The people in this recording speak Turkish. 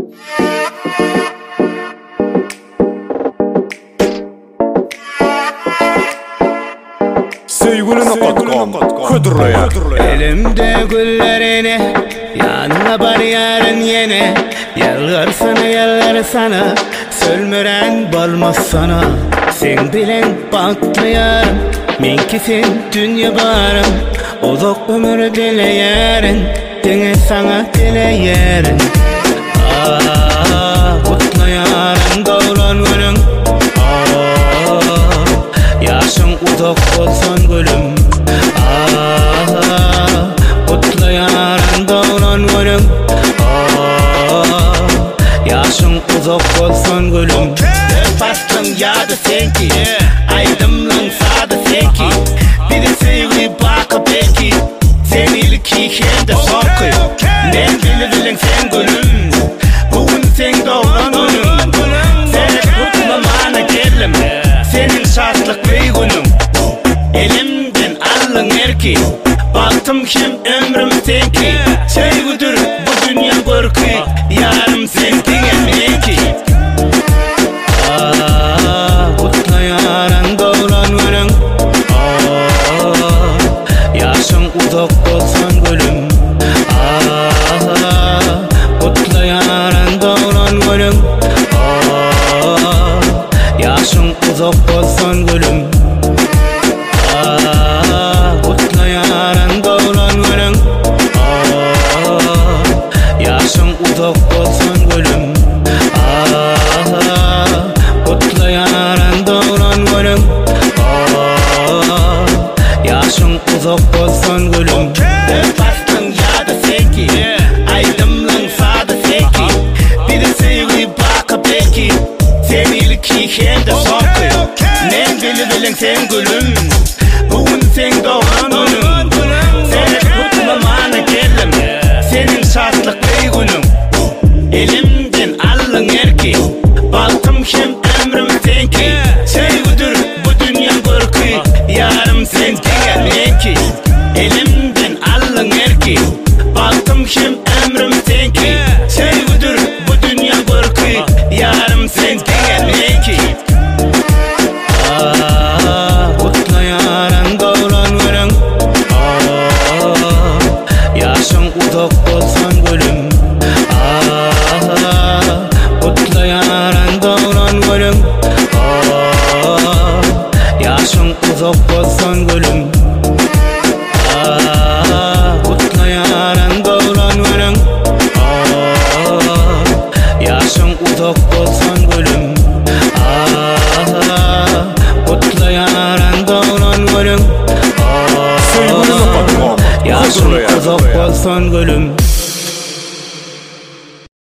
Elimde güllerini yanına bar yarın yine. Yalgar sana yalgar sana, sölmüren bolmaz sana. Sen bilen bakmayarım, menki sen dünya barım. Uzak ömür dileyerin, dene sana dileyerin. Kutlayarın davran gülüm. Yaşın uzak olsan gülüm. Kutlayarın davran gülüm. Yaşın uzak olsan gülüm. Bastın yadı senki, aydımlın sadı senki. Bir de sevgi bakı belki, sen ilki hem de sonkı. Ne bilirlen sen gülüm, bugün sen doğan gülüm. Seni kutlamana geldim, senin şanslık bir günüm. Elimden alın erki, baktım hem ömrüm senki. Sevgidir bu dünya korku, yarım sen dinlemek. Kutlayarın davran gülüm. Yaşın uzak olsan gülüm. Kutlayarın davran gülüm. Yaşın uzak olsan gülüm. Kutlayarın davran gülüm. Yaşın uzak olsan gülüm. Kutlayarın davran gülüm. Yaşın uzak olsan gülüm. Bastın yadı senki, aydımlın sadı senki. Bir de sevgi bakı belki, sen ilki hem de sonkı. Ne bilirlen sen gülüm, bugün sen doğan gülüm. Seni kutlamana geldim, senin şanslık bir günüm. Elimden alın erki, baktım hem ömrüm senki. Sevgidir bu dünya korku, yarım sen dinlemek ki. Elimden alın erki, baktım hem ömrüm senki. Sevgidir bu dünya korku, yarım sen dinlemek ki. Kutlayarın davran gülüm. Yaşın uzak olsan gülüm. Kutlayarın davran gülüm. Yaşın uzak olsan gülüm. Kutlayarın davran gülüm. Yaşın uzak olsan gülüm. Kutlayarın davran gülüm. Yaşın uzak olsan gülüm.